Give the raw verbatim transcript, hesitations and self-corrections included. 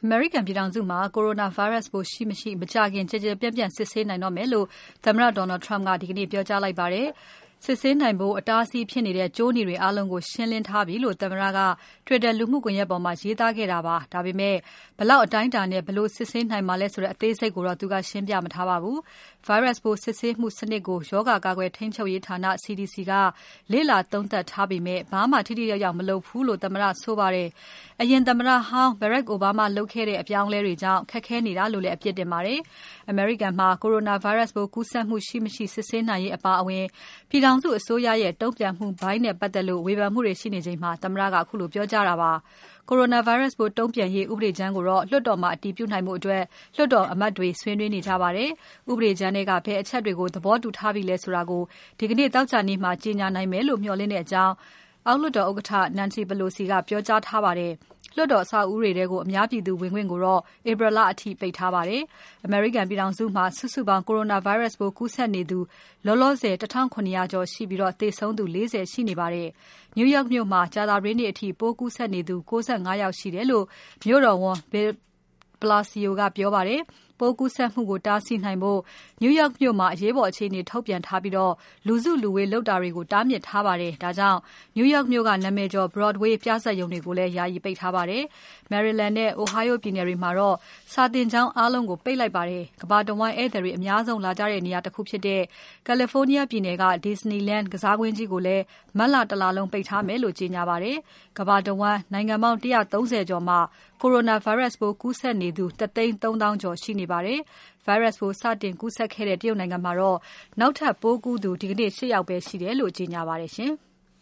အမေရိကန်ပြည်ထောင်စုမှာ Coronavirus ပိုးရှိမရှိမကြာခင်ကျယ်ကျယ်ပြန့်ပြန့်စစ်ဆေးနိုင်တော့မယ်လို့သမ္မတ Donald Trump ကဒီကနေ့ပြောကြားလိုက်ပါတယ်။ စစ်ဆေးနိုင်ဖို့အတားအဆီးဖြစ်နေတဲ့ကြိုးနီတွေအားလုံးကိုရှင်းလင်းထားပြီလို့သမ္မတက Twitter လူမှုကွန်ယက်ပေါ်မှာရေးသားခဲ့တာပါ။ ဒါပေမဲ့ ဘယ်လောက်အတိုင်းအတာနဲ့ဘယ်လိုစစ်ဆေးနိုင်မှာလဲဆိုတဲ့အသေးစိတ်ကိုတော့သူကရှင်းပြမထားပါဘူး။ Virus ပိုးစစ်ဆေးမှုစနစ်ကို ရောဂါကာကွယ်ထိန်းချုပ်ရေးဌာန C D C ကလေ့လာသုံးသပ်ထားပေမဲ့ ဘာမှထိထိရောက်ရောက်မလုပ်ဘူးလို့သမ္မတကဆိုပါတယ်။ အရင်သမ္မတဟောင်း Barack Obama လုပ်ခဲ့တဲ့အပြောင်းအလဲတွေကြောင့်ခက်ခဲနေတာလို့လည်းအပြစ်တင်ပါတယ်။ အမေရိကန်မှာ Coronavirus ပိုးကူးစက်မှုရှိမရှိစစ်ဆေးနိုင်ရေးအပါအဝင် ပြည်ထောင်စုအစိုးရရဲ့တုံ့ပြန်မှုပိုင်းနဲ့ပတ်သက်လို့ဝေဖန်မှုတွေရှိနေချိန်မှာသမ္မတကခုလိုပြောကြားတာပါ။ Coronavirus ပိုးတုံ့ပြန်ရေးဥပဒေကြမ်းကိုတော့လွှတ်တော်မှာအတည်ပြုနိုင်ဖို့အတွက်လွှတ်တော်အမတ်တွေဆွေးနွေးနေကြပါတယ်။ ဥပဒေကြမ်းထဲကဘယ်အချက်တွေကိုသဘောတူထားပြီလဲဆိုတာကိုဒီကနေ့သောကြာနေ့မှာကြေညာနိုင်မယ်လို့မျှော်လင့်တဲ့အကြောင်းအောက်လွှတ်တော်ဥက္ကဋ္ဌ Nancy Pelosi ကပြောကြားထားပါတယ်။ လွှတ်တော်အဆောက်အဦးတွေထဲကိုအများပြည်သူဝင်ခွင့်ကိုတော့ဧပြီလအထိပိတ်ထားပါတယ်။ အမေရိကန်ပြည်ထောင်စုမှာစုစုပေါင်း Coronavirus ပိုးကူးစက်နေသူလောလောဆယ် ၁ထောင့်၇ရာကျော်ရှိပြီးသေဆုံးသူ ၄၀ရှိနေပါတယ်။ New York မြို့မှာကြာသပတေးနေ့အထိပိုးကူးစက်နေသူ၉၅ယောက်ရှိတယ်လို့မြို့တော်ဝန် Bill de Blasio ကပြောပါတယ်။ ပိုးကူးစက်မှုကိုတားဆီးနိုင်ဖို့ New York မြို့မှာအရေးပေါ်အခြေအနေထုတ်ပြန်ထားပြီး လူစုလူဝေးလုပ်တာတွေကိုတားမြစ်ထားပါတယ်။ ဒါကြောင့် New York မြို့ကနာမည်ကျော် Broadway ပြဇာတ်ရုံတွေကိုလည်းယာယီပိတ်ထားပါတယ်။ Maryland နဲ့ Ohio ပြည်နယ်တွေမှာတော့စာသင်ကျောင်းအားလုံးကိုပိတ်လိုက်ပါတယ်။ ကမ္ဘာတဝန်းဧည့်သည်တွေအများဆုံးလာကြတဲ့နေရာတခုဖြစ်တဲ့ California ပြည်နယ်က Disneyland ကစားကွင်းကြီးကိုလည်းမတ်လတလလုံးပိတ်ထားမယ်လို့ကြေညာပါတယ်။ ကမ္ဘာတဝန်းနိုင်ငံပေါင်း ၁၃၀ကျော်မှာ Coronavirus ပိုးကူးစက်နေသူ ၁သိန်းသုံးသောင်းကျော်ရှိနေပါတယ်။ Virus ပိုးစတင်ကူးစက်ခဲ့တဲ့တရုတ်နိုင်ငံမှာတော့နောက်ထပ်ပိုးကူးသူဒီကနေ့၈ယောက်ပဲရှိတယ်လို့ကြေညာပါတယ်ရှင်။